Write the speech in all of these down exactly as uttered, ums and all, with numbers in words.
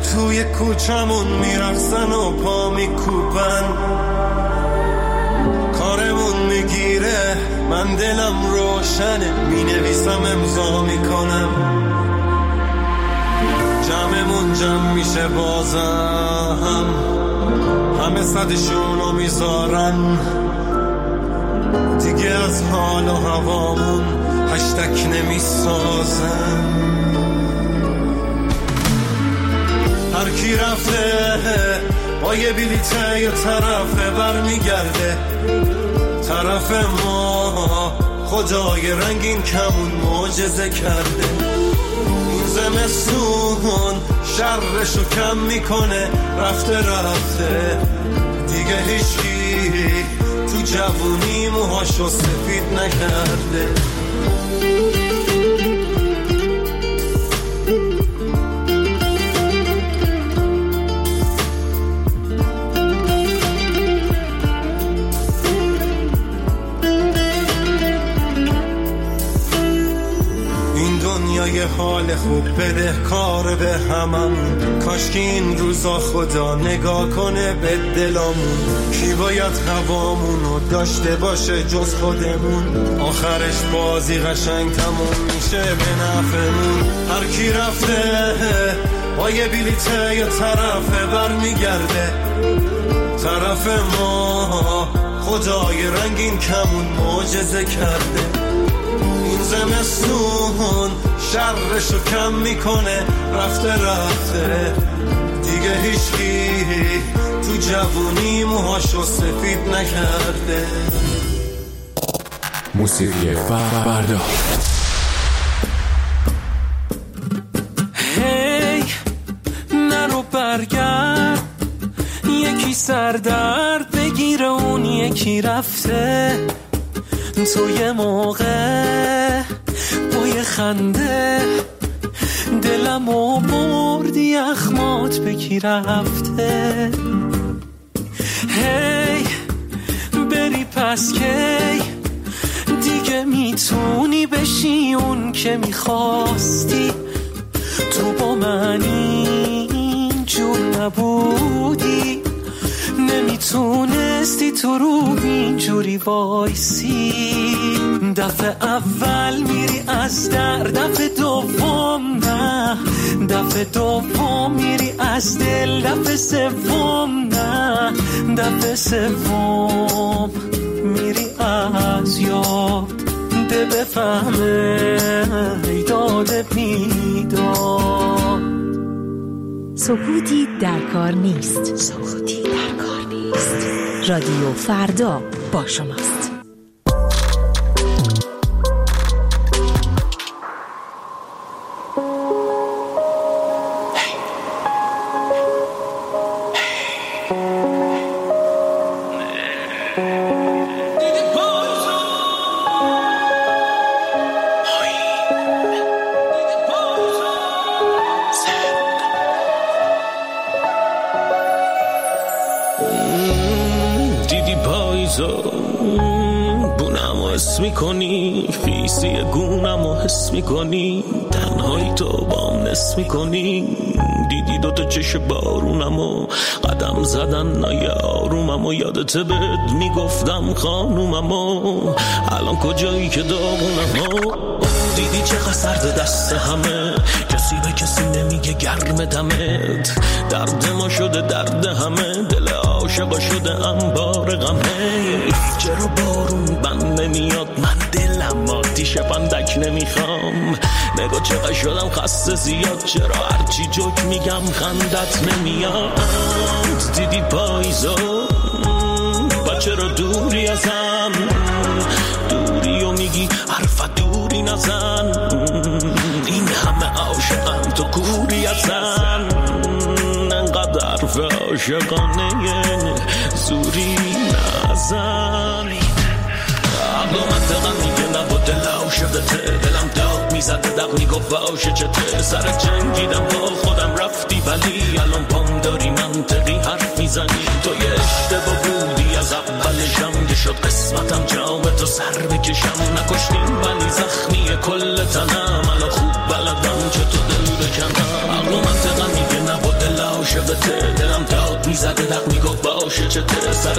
توی کوچمون میرقصن و پا میکوبن، کارمون میگیره من دلم روشنه، مینویسم امضا میکنم، جمعمون جمع میشه بازم، همه صدشونو میذارن، دیگه از حال و هوامون هشتک نمیسازن. هر کی رفته با یه بلیته یه طرفه برمیگرده، طرف ما خدای رنگین کمون معجزه کرده. این زمستون شرشو کم میکنه، رفته رفته دیگه هیچکی تو جوونی موهاشو سفید نکرده. یه حال خوب بده کار به هممون، کاش که این روزا خدا نگاه کنه به دلامون. کی باید هوامونو داشته باشه جز خودمون، آخرش بازی قشنگ تموم میشه به نفعمون. هر کی رفته با یه بلیته یه طرفه برمیگرده، طرف ما خدای رنگین کمون معجزه کرده. این زمستون شرشو کم میکنه، رفته رفته دیگه هیچکی تو جوونی موهاشو سفید نکرده. موسیقی فردا. هی نرو برگرد، یکی سردرد بگیره اون یکی رفته. تو یه موقع با یه خنده دلمو بردی اخمات بکی رفته. هی بری پس کی دیگه میتونی بشی اون که میخواستی. تو با من اینجور نبودی، نمیتونستی تو رو اینجوری وایسی. دفعه اول میری از در، دفعه دوم نه، دفعه دوم میری از دل، دفعه سوم نه، دفعه سوم میری از یاد. ده بفهمه داده بیداد. سکوتی در کار نیست، سکوتی در کار نیست. رادیو فردا با شماست. میکنی خیسی گونم و حس میکنی، تنهایی تو بام نس میکنی. دیدی دوتا چش بارونم و قدم زدن نای آرومم و یادت بد میگفتم خانومم و الان کجایی که داغونم و دیدی چقدر سرد دست همه، کسی به کسی نمیگه گرم دمت. درد ما شده درد همه، دل عاشقا شده انبار غمه. چرا بارون بند نمیاد، من دلم آتیش پندک نمیخوام. نگاه چقدر شدم خسته زیاد، چرا هرچی جوک میگم خندت نمیاد. دیدی پاییزو با چرا دوری ازم، دوری و میگی حرف دوری نزن. این همه عاشقم تو کوری ازن، انقدر حرف عاشقانه زوری نزن. عقل و منطقم میگه نبا دل عاشقته، دلم داغ میزده دق میگفت عاشق چته. سر جنگیدم با خودم رفتی ولی الان پام داری منطقی حرف میزنی. تو یه اشتباه بودی از اولشم که شد قسمتم جام تو سر بکشم. نکشتیم ولی زخمی کل تنم، الان خوب بلدم چه تو دل بکنم. عقل و منطقم میگه نبا دل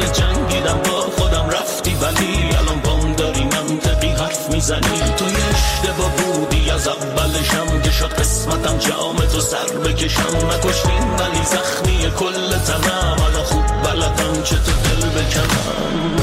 سر جنگیدم با خودم رفتی ولی الان بام داری منطقی حرف میزنی. تو یه اشتباه بودی از اولشم که شد قسمتم جام تو سر بکشم. نکشتین ولی زخمی کل تنم الان خوب بلدم چه تو دل بکنم.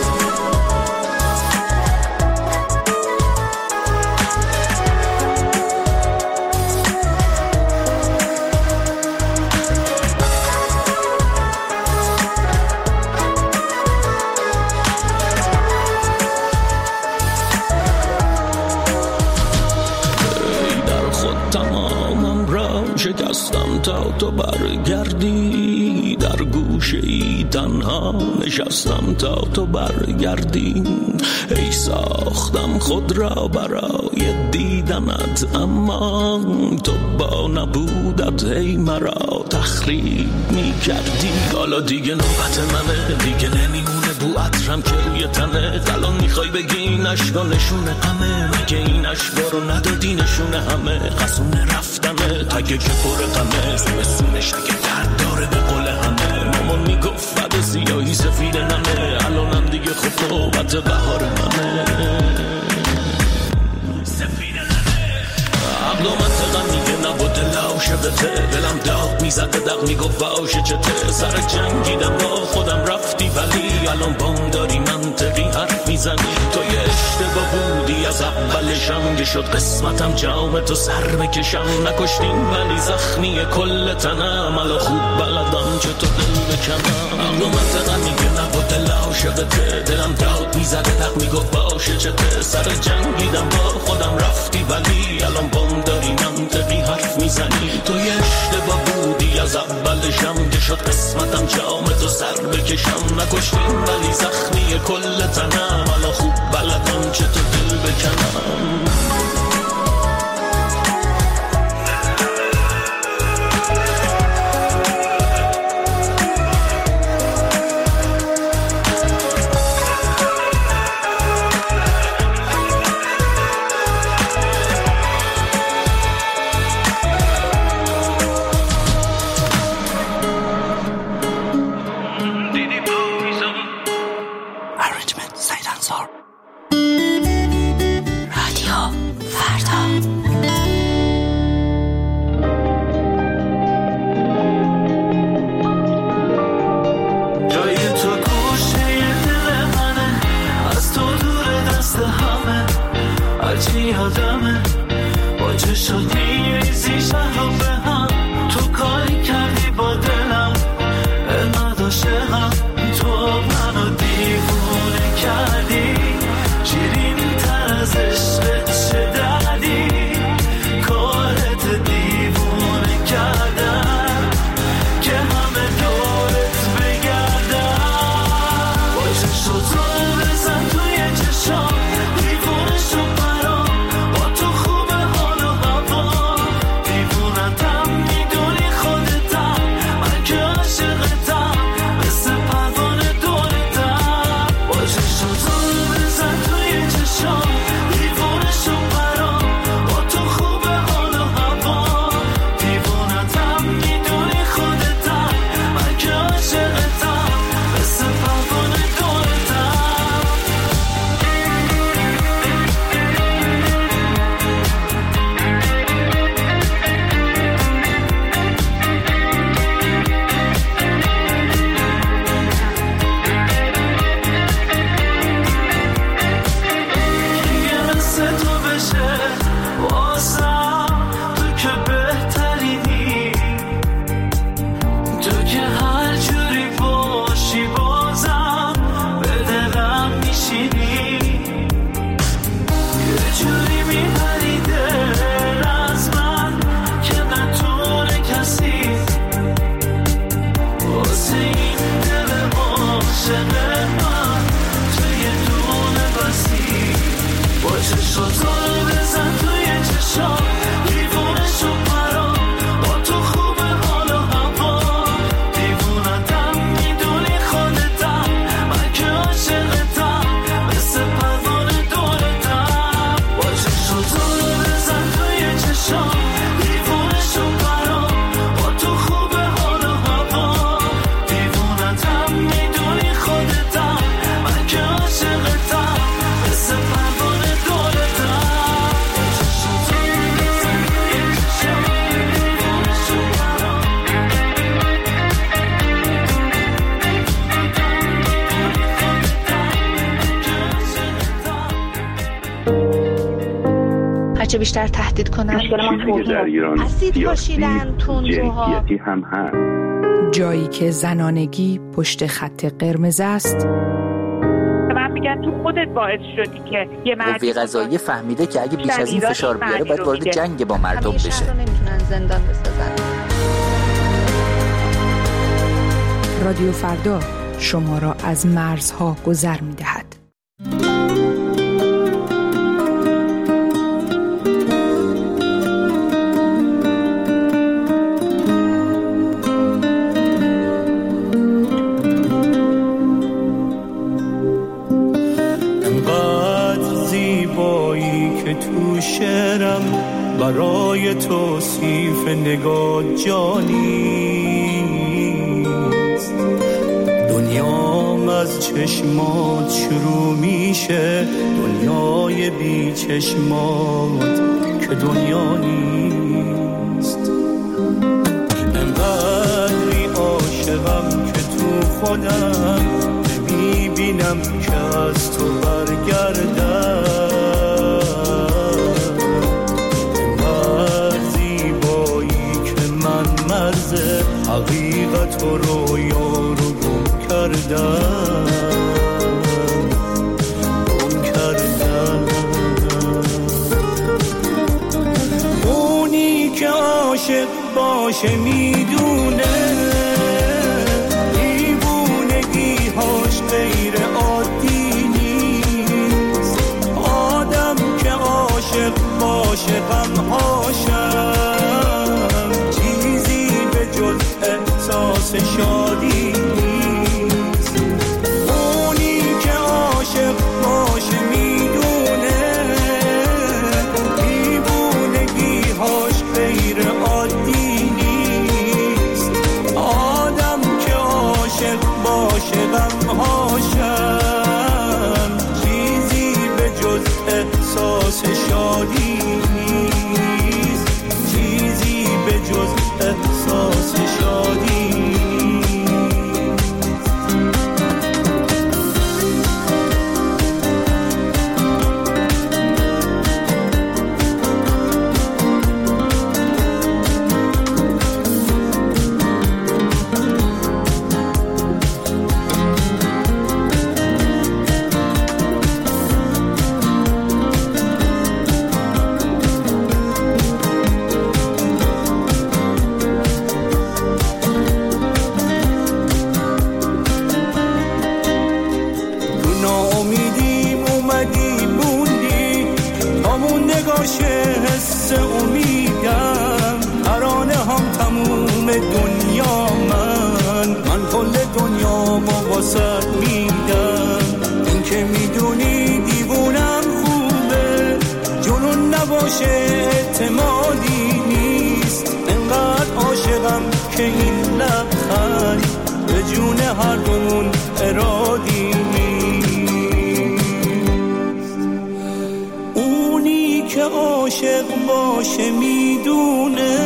شکستم تا تو برگردی، در گوشه ای تنها نشستم تا تو برگردی. ای ساختم خود را برای دیدنت اما تو با نبودت ای مرا تخریب می کردی. حالا دیگه نوبت منه، دیگه نمیمونه بو عطرم که روی تنه. الان میخوای بگی این عشقا نشونه غمه، میگه این عشقا رو ندادی نشونه همه. خسونه رفتنه تگه که پر غمه، زمستونش اگه درد داره به قول همه. مامان میگفت بعد سیاهی سفید نمه، الانم دیگه خب نوبت بهار منه. سفید نمه عقل و منطقم میگه نبود دل شبته، دلم داغ میزد دق میگفت باشه چته. سر جنگیدم با خودم رفتی ولی الان بام داری منطقی حرف میزنی. تو یه اشتباه بودی از اولشم که شد قسمتم جام تو سر بکشم. نکشتین ولی زخمی کل تنم الان خوب بلدم چه تو دل بکنم. عقل و منطقم میگه نبود دل عاشقته، دلم داغ میزد دق میگفت باشه چته. سر جنگیدم با خودم رفتی ولی الان بام داری منطقی حرف میزنی. تو یه اشتباه بودی از اولشم که شد قسمتم جام تو سر بکشم. نکشتین ولی زخمی کل تنم الان خوب بلدم چه تو دل بکنم. دیوونتم میدونی خود هرچه بیشتر تهدید کنن. مشکل ما توهین، اسید پاشیدن، تندروها، هم هست. جایی که زنانگی پشت خط قرمز است. من میگن تو خودت باعث شدی که یه مرد قوه قضاییه فهمیده که اگه بیش از این فشار بیاره باید وارد جنگ با مردم بشه. همیشه رو نمیتونن زندان بسازن. رادیو فردا شما را از مرزها گذر می‌دهد. انقدر زیبایی که تو شعرم برای توصیف نگاه جانیست. دنیام از چشمات شروع میشه، دنیای بی چشمات که دنیا نیست. انقدری عاشقم که تو خودم نمیبینم که از تو برگردم. انقدر زیبایی که من مرز حقیقت و رویا رو گم کردم گم کردم. اونی که عاشق باشه میدونه دیوونگی‌هاش غیر عادی نیست. آدم که عاشق باشه غم‌هاشم چیزی به جز احساس شادی نیست. اونی که عاشق باشه میدونه دیوونگی‌هاش غیر عادی نیست. آدم که عاشق باشه غم‌هاشم چیزی به جز احساس شادی نیست. چیزی به جز احساس شادی اعتمادی نیست. انقدر عاشقم که این لبخند به جون هر دومون ارادی نیست. اونی که عاشق باشه میدونه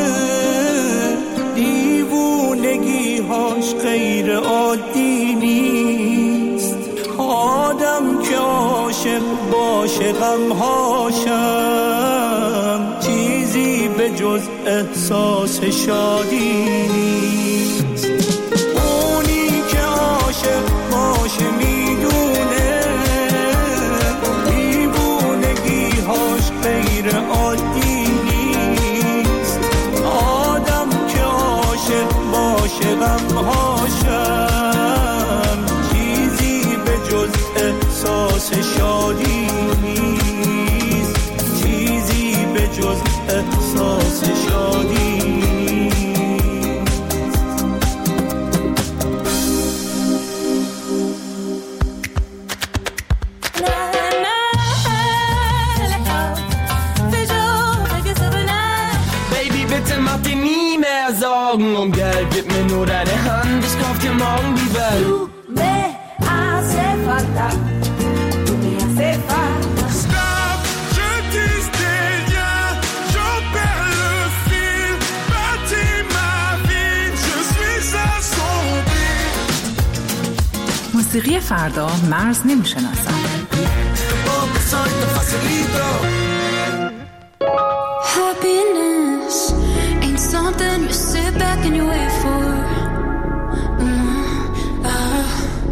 دیوونگی‌هاش غیر عادی نیست. آدم که عاشق باشه غم‌هاشم چیزی به جز احساس شادی نیست. اونی که عاشق باشه میدونه دیوونگی‌هاش غیر عادی نیست. آدم که عاشق باشه غم‌هاشم چیزی به جز احساس شادی نیست. چیزی به جز احساس شادی Baby, bitte mach dir nie mehr Sorgen um Geld. Gib mir nur deine Hand, ich kauf dir morgen die Welt. Du me hace falta, tu me hace falta. Stop, je dis rien, j'en perds le fil. Bâtis ma vie, je suis assombri. موسیقی فردا مرز نمیشناسد. Poco soy tan facilito. Happiness ain't something you sit back and you wait for. Mm, uh,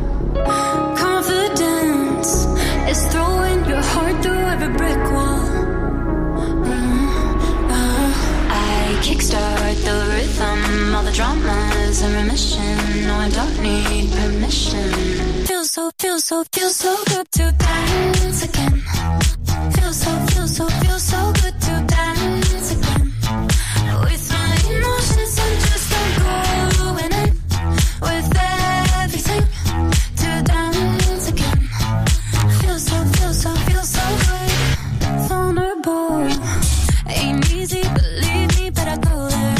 confidence is throwing your heart through every brick wall. Mm, uh, I kickstart the rhythm, all the drama's in remission. No, I don't need permission. Feels so, feels so, feels so good to dance again. Feels so, feels so, feels so good to dance again. With my emotions, I'm just I'm going in with everything to dance again. Feels so, feels so, feels so good. Vulnerable ain't easy, believe me, but I go there.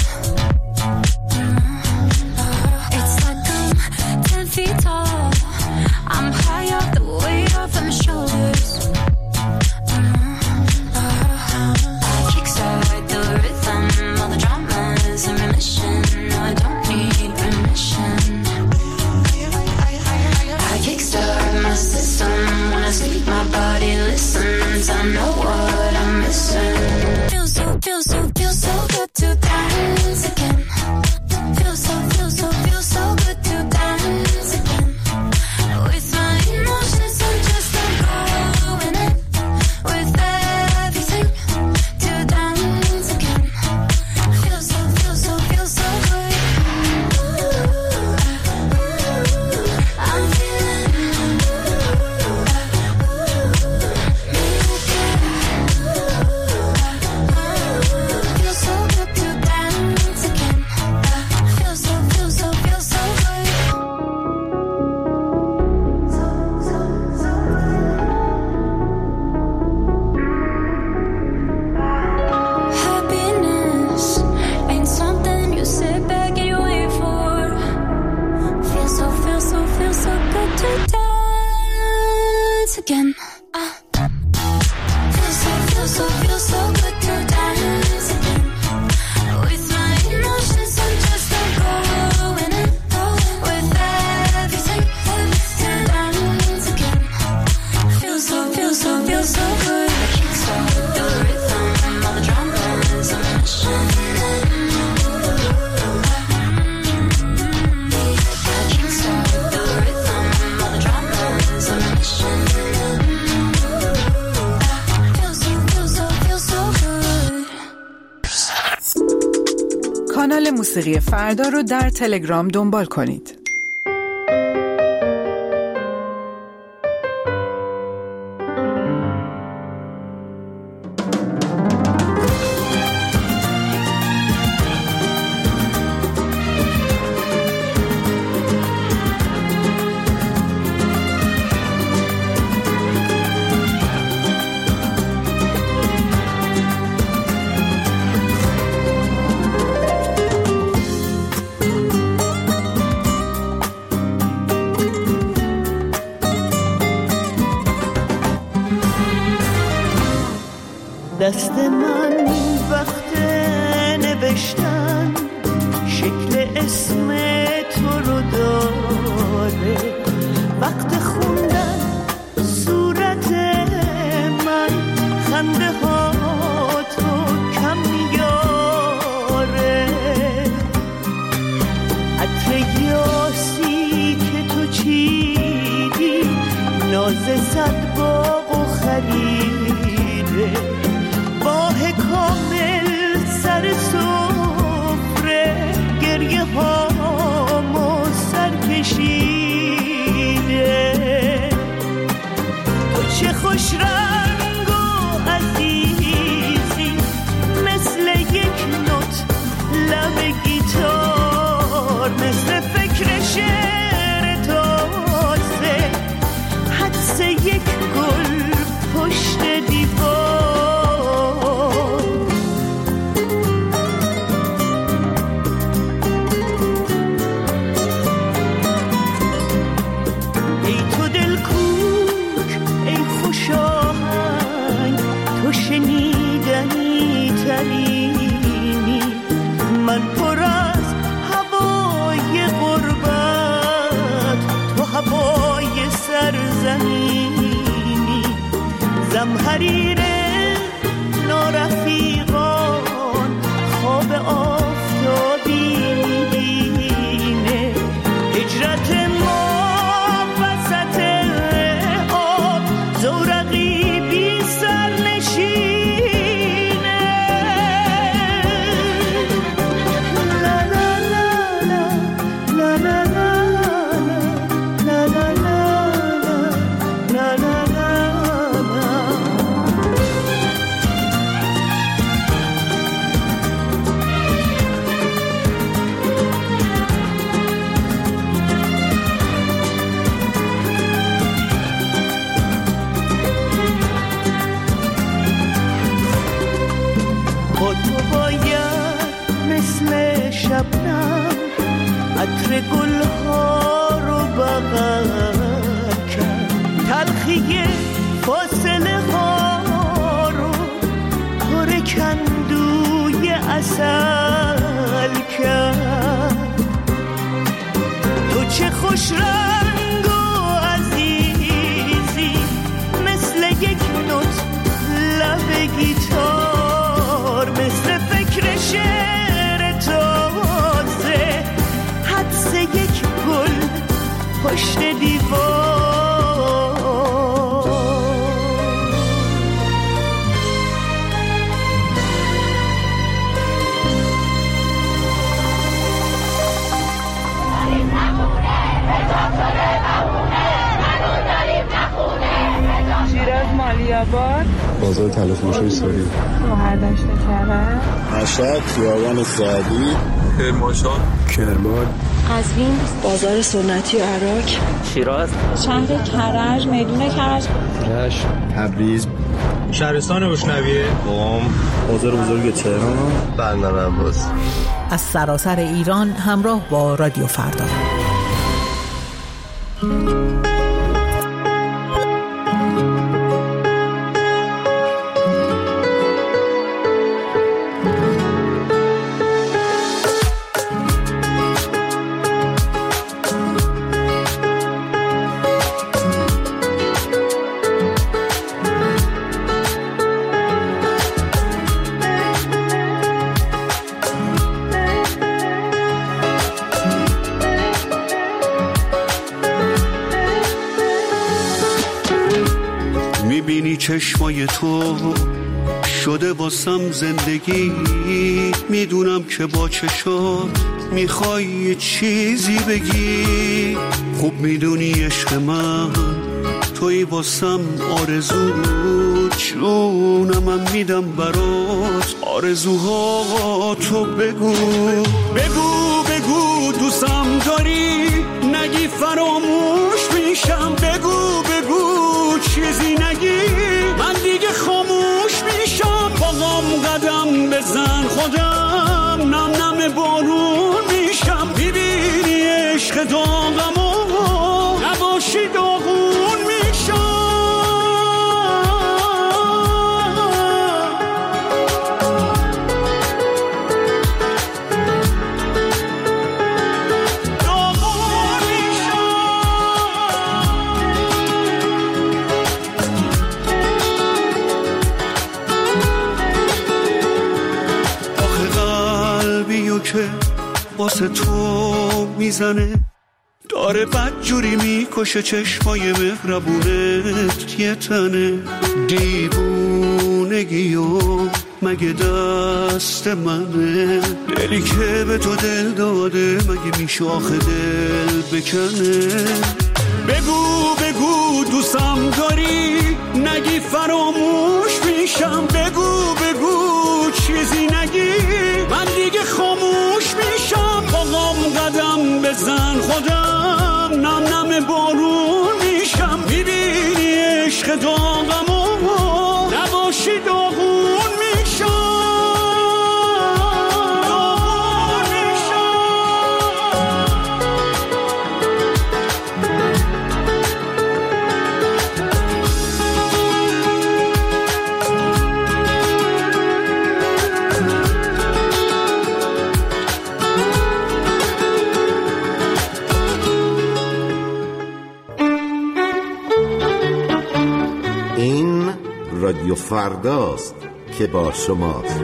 It's like I'm ten feet tall. I'm high off the weight off of my shoulders. Kickstart the rhythm, all the drama's in remission. No, I don't need permission. I kickstart my system. When I sleep, my body listens. I know what I'm missing. Feels so, feels so, feels so good to dance again. Feels so, feels so, feels so good to dance again. With my emotions, I'm just I'm going in with everything to dance again. Feels so, feels so, feels so good. I'm feeling me again. Feels so good to dance again. Feels so, feels so, feels so good. Happiness ain't something you sit back and you wait for. Feels so, feels so, feels so good to dance again. Uh. Feels so, feels so, feels so good to dance again. With my emotions, I'm just I'm going in with everything to dance again. Feels so, feels so, feels so good. I kickstart the rhythm, all the drama's in remission. I kickstart the rhythm, all the drama's in remission. Feels so, feels so, feels so good. کانال موسیقی فردا رو در تلگرام دنبال کنید. دست من وقت نوشتن شکل اسم تو رو داره، وقت خوندن صورت من خنده ها تو کم میاره، عطر یاسی که تو چیدی ناز صد باغ و خریده، ماه کامل سر سفره گریه هامو سر کشیده، تو چه خوش رنگ و عزیزی مثل یک نوت لب گیتار، مثل فکر شعر تازه حدس یک گل پشت دیوار. شنیدنی ترینی من پر از هوای غربت، تو هوای سرزمینی، زمهریر نارفیقا گلها رو بغل کرد، تلخی فاصله ها رو پر کندوی عسل کرد. تو چه خوش رنگ و عزیزی، مثل یک نوت لب گیتار، مثل فکر شعر تازه، حدس یک گل پشت دیوار. شیراز مالیاباد، بازار تلفروشی سوری، مهردشت کرم، مشهد خیابان سعدی، کرمانشاه، کرمان، قزوین، بازار سنتی و عراق، شیراز، شهر کرج، میدون کرج، رشت، تبریز، شهرستان بوشنویه، قم، بازار بزرگ تهران، بندر عباس. از سراسر ایران همراه با رادیو فردا. میبینی چشمای تو شده واسم زندگی، میدونم که با چشات میخوای یه چیزی بگی. خوب میدونی عشق من توی واسم آرزو، جونم من میدم برات آرزوها تو بگو. بگو بگو دوستم داری، نگی فراموش میشم. بگو بگو چیزی نگی، من دیگه خاموش میشم. باقام قدم بزن خودم نم نم بارون میشم. میبینی عشق داغم و نباشی داغون میشم. که واسه تو میزنه داره بدجوری میکشه، چشمای مهربونت یه تنه. دیوونگیو مگه دست منه، دلی که به تو دل داده مگه میشه آخه دل بکنه. بگو بگو دوستم داری، نگی فراموش میشم. بگو بگو چیزی نگی، من دیگه خاموش میشم. باقام قدم بزن خودم نم نم بارون میشم. میبینی عشق داغم و نباشی داغون میشم. رادیو فرداست که با شماست.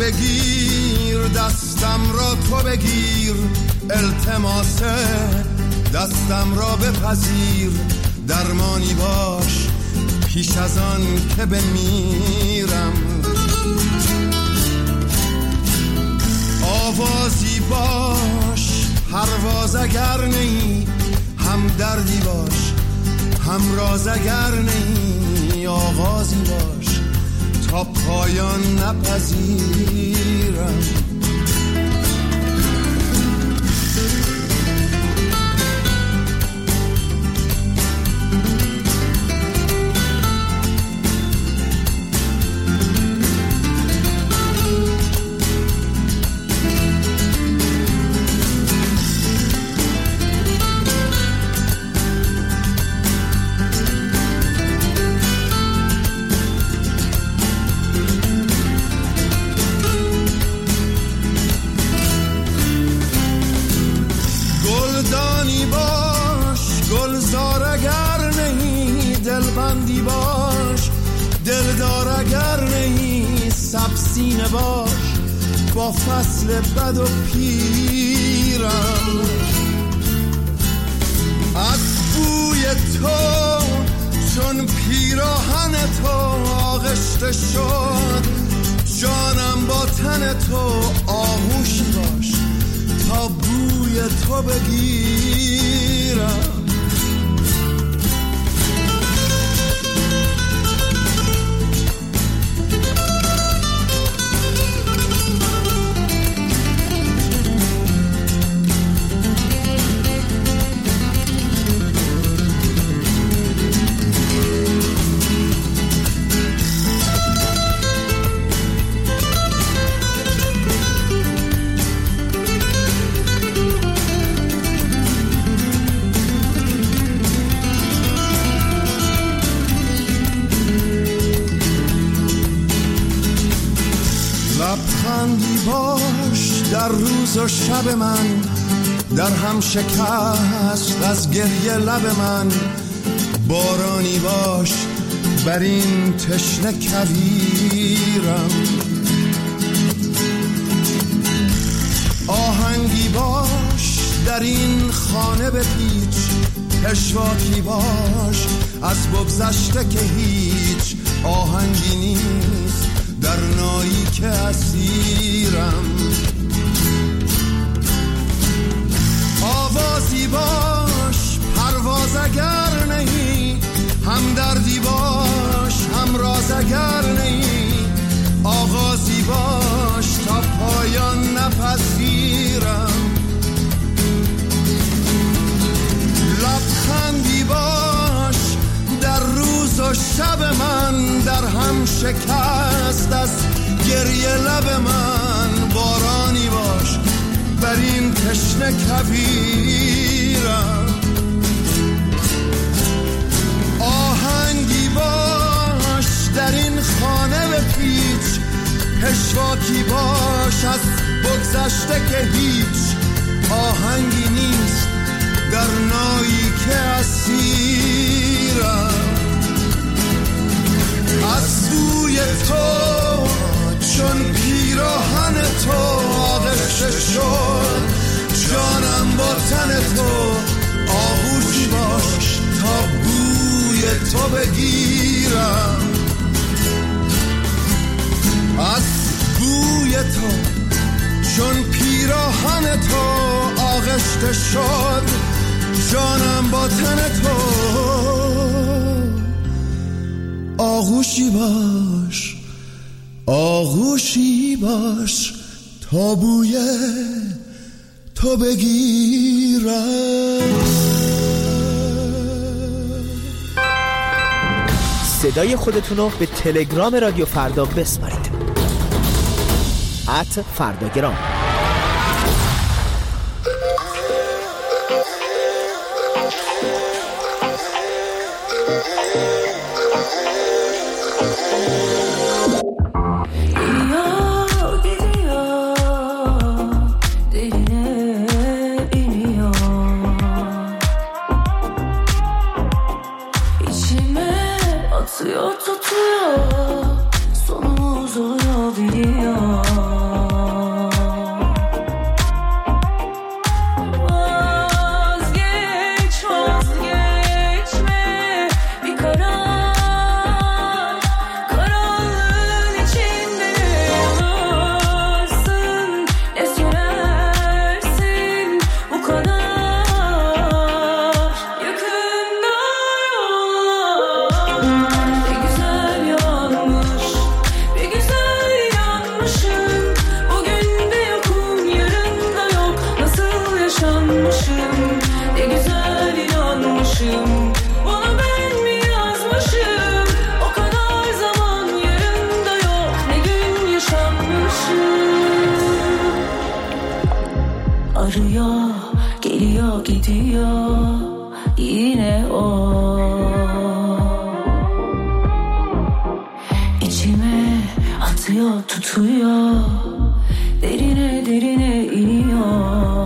بگیر، دستم را تو بگیر، التماسه دستم را بپذیر، درمانی باش پیش از آن که بمیرم. آوازی باش پرواز اگر نی، هم دردی باش هم راز اگر نی، آغازی باش تا پایان نپذیرم. بندی باش، دلدار اگر نهی سبسینه باش، با فصل بد و پیرم. از بوی تو چون پیراهن تو آغشته شد، جانم با تن تو آغوشی باش تا بوی تو بگیرم. لبخندی باش در روز و شب من، در هم شکست از گریه لب من. بارانی باش بر این تشنه کویرم. آهنگی باش در این خانه بپیچ، پشواکی باش از بگذشته که هیچ آهنگی نیست در نایی که اسیرم. آوازی باش پرواز اگر نهی، هم دردی باش هم راز اگر نهی، آغازی باش تا پایان نپذیرم. لبخندی باش در روز و شب من، در هم شکست از گریه لب من. بارانی باش بر این تشنه کویرم. آهنگی باش در این خانه بپیچ، پشواکی باش از بگذشته که هیچ آهنگی نیست در نایی که اسیرم. از بوی تو چون پیراهن تو آغشته شد، جانم با تن تو آغوشی باش تا بوی تو بگیرم. از بوی تو چون پیراهن تو آغشته شد، جانم با تن تو آغوشی باش آغوشی باش تا بوی تو بگیرم. صدای خودتون رو به تلگرام رادیو فردا بسپارید. ات فرداگرام. Sonumuz olabiliyor. gidiyor yine o. İçime atıyor, tutuyor, derine derine iniyor.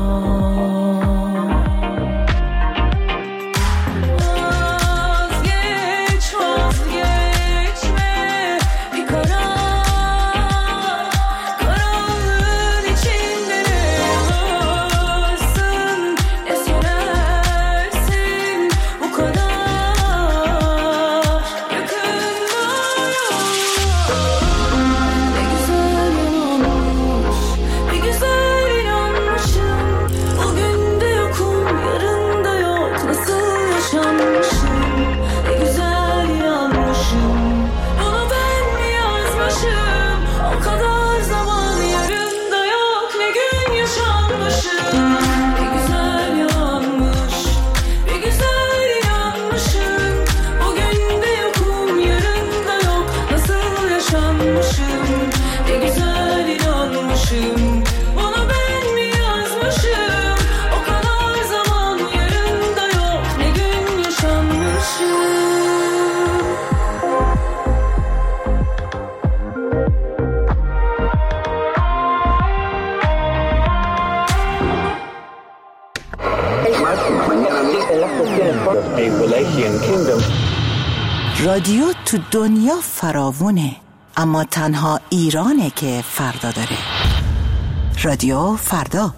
رادیو تو دنیا فراوونه، اما تنها ایرانه که فردا داره. رادیو فردا.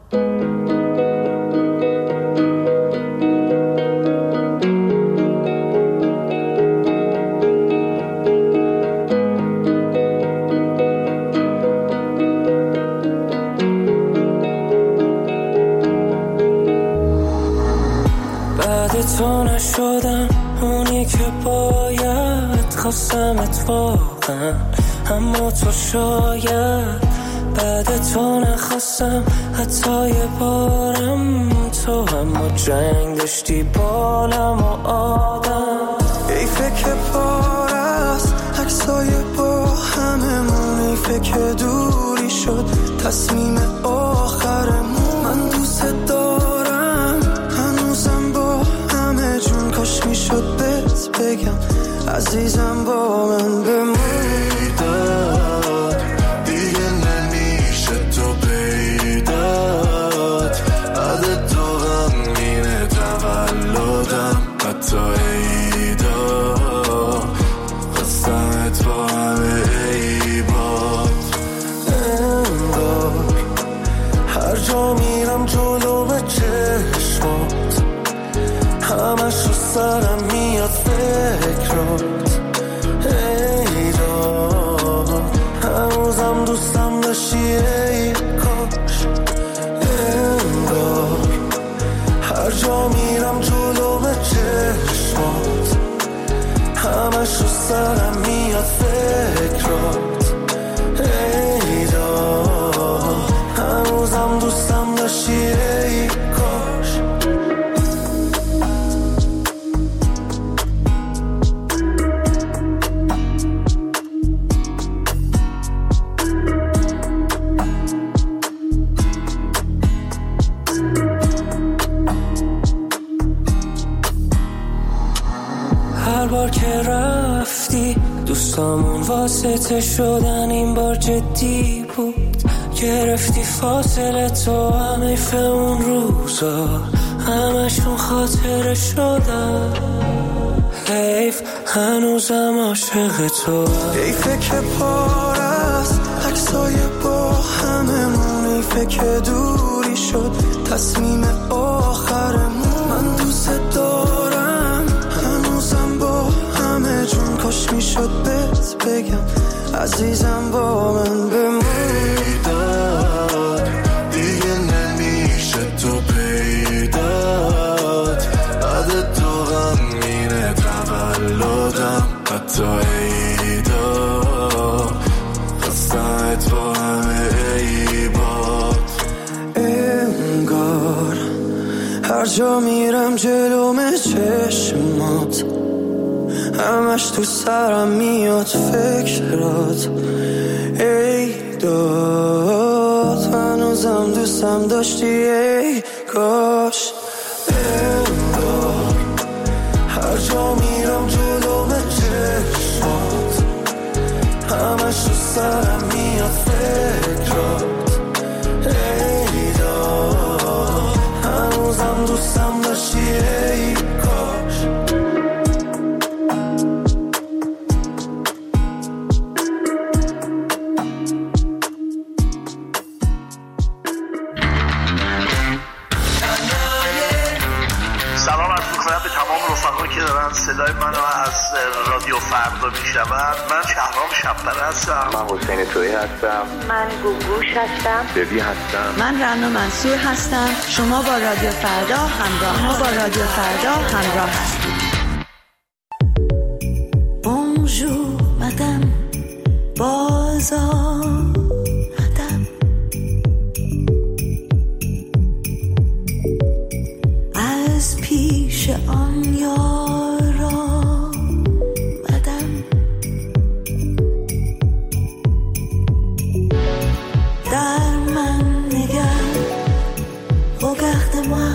بعد تو نشدم اونی که باید، خواستمت واقعا اما تو شاید. بعد تو نخواستم حتی یه بارم، تو اما جنگ داشتی بالم و آدم. ایفه که پار است عکسای با هممون، ایفه که دوری شد تصمیم آخرمون. من دوست دارم هنوزم با همه جون، کاش میشد بهت بگم عزیزم با من بمون. دیگه نمیشه تو پیدات، عدد تو غمگینه تولدم حتی عیدا. خواستمت با همه عیبات، انگار هر جا میرم جلو به چشمات، همش رو سرم میاد فکرات. ای دار هنوزم دوستم داشتی ای کاش، انگار هر جا میرم جلو به چشمات، همش رو سرم میاد فکرات. ای دار هنوزم دوستم داشتی ای کاش. هر بار که رفتی دوستامون واسطه شدن، این بار جدی بود. گرفتی فاصله تو، هم ایف اون روزا همشون خاطره شدن. حیف هنوزم عاشق تو، ایفه که پار است عکسای با هممون، ایفه که دوری شد تصمیم آخرمون. من دوست دارم هنوزم با همه جون، کاش میشد بهت بگم عزیزم با من بمون. دیگه نمیشه تو پیدات، عدد تو غمگینه تولدم حتی عیدا. خواستمت با همه عیبات، انگار هر جا میرم جلوم چشمات، همش تو سرم میاد فکرات. ای داد هنوزم دوستم داشتی ای کاش، سرم میاد فکرات ای داد هنوزم دوستم داشتی ای کاش سلام عرض می‌کنم به تمام رفقایی که دارن صدای منو از رادیو فردا میشنون. من شهرام شب‌پره هستم. من حسین تویی هستم. من گوگوش هستم. ببی هستم. من رنا منصور هستم. شما با رادیو فردا همراه ما با رادیو فردا همراه هستید. Bonjour madame بازار madame از پیش آن یارا madame در من نگر regarde-moi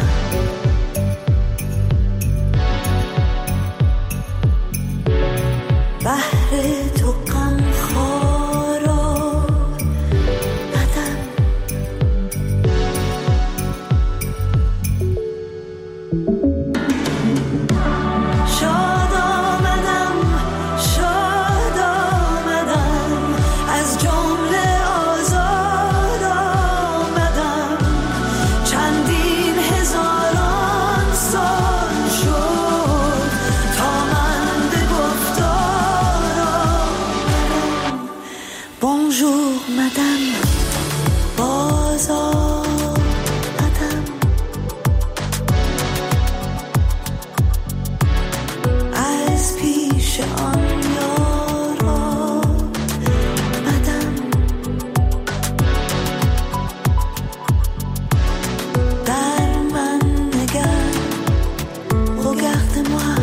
بحر تو غم خارا مدام شاد آمدم شاد آمدم از جمله آزاد آمدم چندین هزاران سال شد تا من به Bonjour madame بازار madame از پیش آن یارا madame در من نگر regarde-moi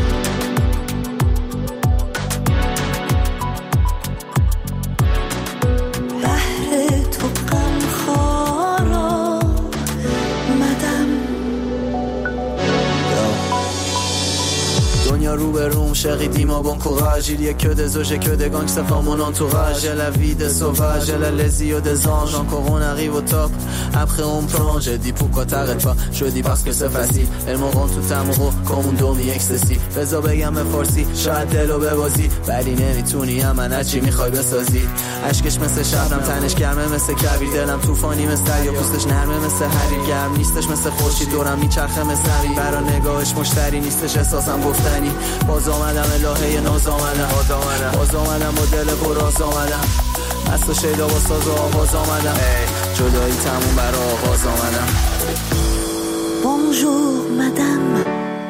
Roux berum chéri dis-moi bon courage il y a que des eaux j'ai que des gangs ça forme mon entourage j'ai la vie des sauvages j'ai la les yeux des anges encore on arrive au top après on plonge j'ai dit pourquoi t'arrêtes pas je dis parce que c'est facile elles me rendent tout amoureux comme un dormi excessif بذار بگم به فارسی شاید دلو ببازی ولی نمیتونی من چی میخوای بسازی اشکش مثل شبنم تنش گرمه مثل کویر دلم طوفانی مثل یا پوستش نرمه مثل حریر گرم نیستش مثل خورشید دورم میچرخه مثل حریر برا نگاهش مشتری نیستش احساسم گفتنی باز آمدم الهه ناز آمدم باز آمدم باز آمدم با دل براز آمدم مست و شیدا با ساز و آواز آمدم جدایی تموم برا آغاز آمدم Bonjour madame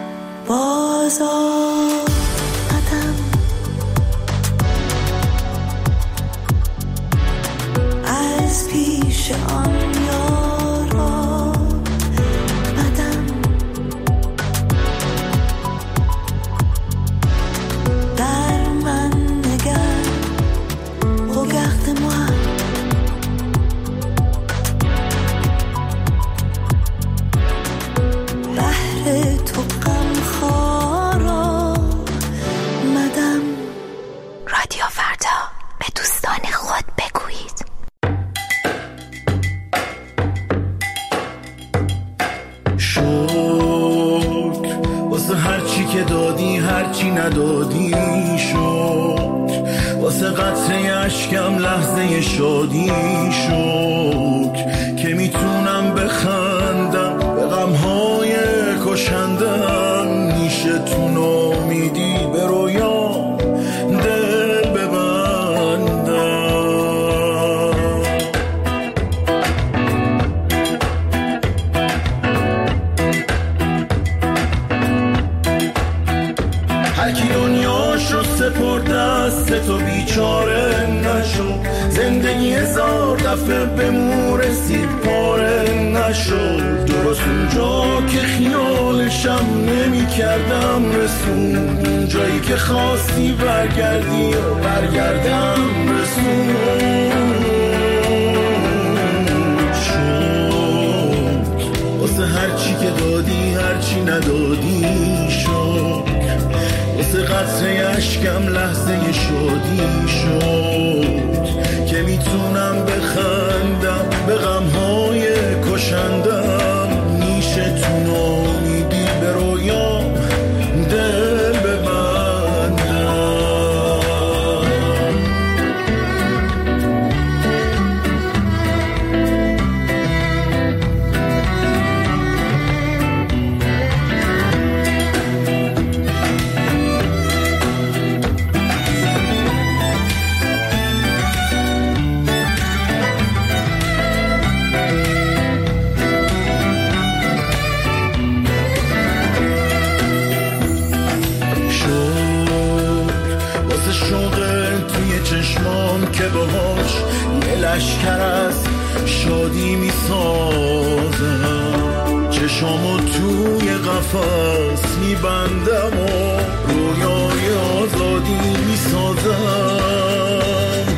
بازار madame از پیش آن یارا madame در من نگر regarde-moi بحر تو غم خارا مدام رادیو فردا به دوستان خود بگویید شکر واسه هرچی که دادی هرچی ندادی شکر واسه قطره اشکم لحظه شادی شکر که میتونم بخندم به غمهای کشندم نیشه تو نامیدی به رویام دل ببندم هرکی دنیاشو سپرد دست تو بیچاره نشو زندگی هزار دفعه به مو رسید پاره نشد درست اونجا که خیالشم نمی کردم رسون اون جایی که خواستی برگردی و برگردم رسون شد واسه هرچی که دادی هرچی ندادی شد واسه قطره اشکم لحظه شادی شد که نمیتونم بخندم به غمهای کشندم، نیشه تو نامیدی به رویام دل ببندم. چشمام که باهاش یه لشکر از شادی می سازم، چشمامو توی قفس می بندم و رویای آزادی می سازم.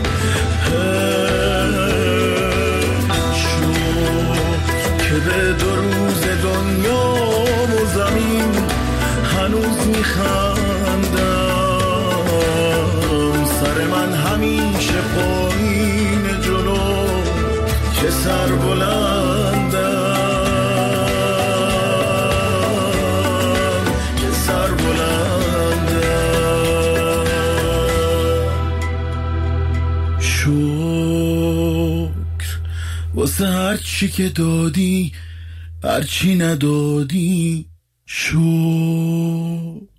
شد که به دو روز دنیا و زمین هنوز می خندم، سر من همیشه پایین جلو که سر بلندم، که سر بلندم. شکر واسه هر چی که دادی، هر چی ندادی. شکر